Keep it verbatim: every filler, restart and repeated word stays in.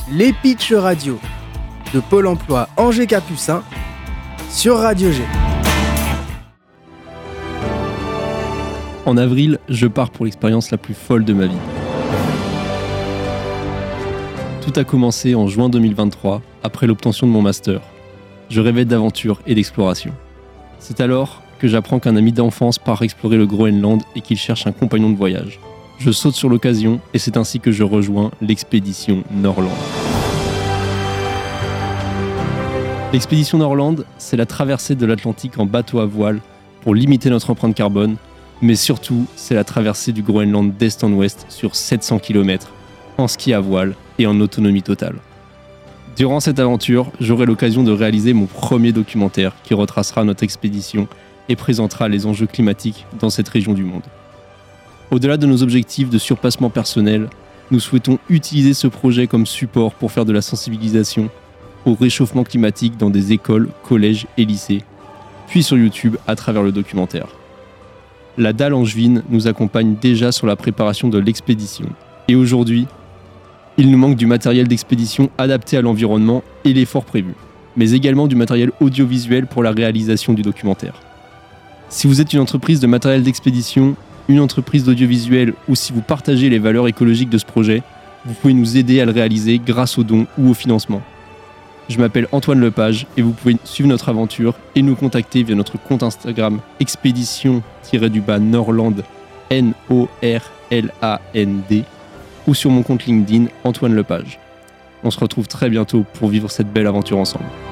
les pitchs radio de Pôle emploi Angers Capucin sur Radio G. En avril, je pars pour l'expérience la plus folle de ma vie. Tout a commencé en juin deux mille vingt-trois, après l'obtention de mon master. Je rêvais d'aventure et d'exploration. C'est alors que j'apprends qu'un ami d'enfance part explorer le Groenland et qu'il cherche un compagnon de voyage. Je saute sur l'occasion et c'est ainsi que je rejoins l'expédition Norland. L'expédition Norland, c'est la traversée de l'Atlantique en bateau à voile pour limiter notre empreinte carbone, mais surtout, c'est la traversée du Groenland d'est en ouest sur sept cents kilomètres, en ski à voile et en autonomie totale. Durant cette aventure, j'aurai l'occasion de réaliser mon premier documentaire qui retracera notre expédition et présentera les enjeux climatiques dans cette région du monde. Au-delà de nos objectifs de surpassement personnel, nous souhaitons utiliser ce projet comme support pour faire de la sensibilisation au réchauffement climatique dans des écoles, collèges et lycées, puis sur YouTube à travers le documentaire. La Dalle Angevine nous accompagne déjà sur la préparation de l'expédition. Et aujourd'hui, il nous manque du matériel d'expédition adapté à l'environnement et l'effort prévu, mais également du matériel audiovisuel pour la réalisation du documentaire. Si vous êtes une entreprise de matériel d'expédition, une entreprise d'audiovisuel ou si vous partagez les valeurs écologiques de ce projet, vous pouvez nous aider à le réaliser grâce aux dons ou au financement. Je m'appelle Antoine Lepage et vous pouvez suivre notre aventure et nous contacter via notre compte Instagram expédition-du-bas Norland N O R L A N D ou sur mon compte LinkedIn Antoine Lepage. On se retrouve très bientôt pour vivre cette belle aventure ensemble.